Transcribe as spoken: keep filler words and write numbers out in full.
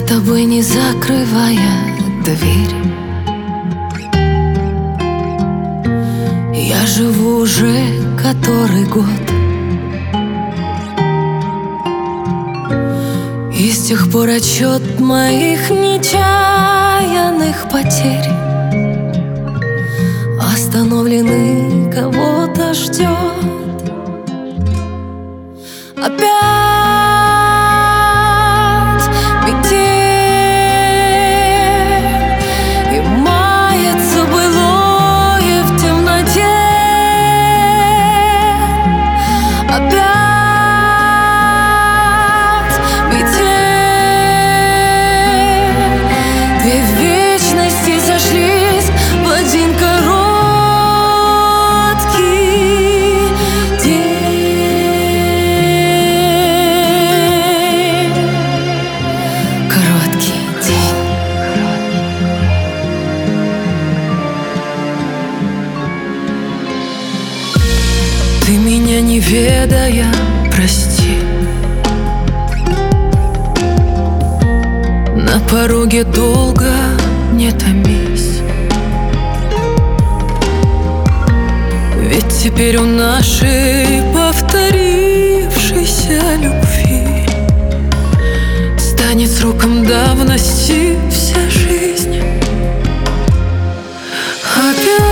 тобой, не закрывая дверь. Я живу уже который год, и с тех пор отчет моих нечаянных потерь остановленный кого-то ждет. Опять метель, и мается былое в темноте. Опять метель, две вечности сошлись в один короткий день. Короткий день. Ты меня не ведая, прости. На пороге долго не томись, ведь теперь у нашей повторившейся любви станет сроком давности вся жизнь. Опять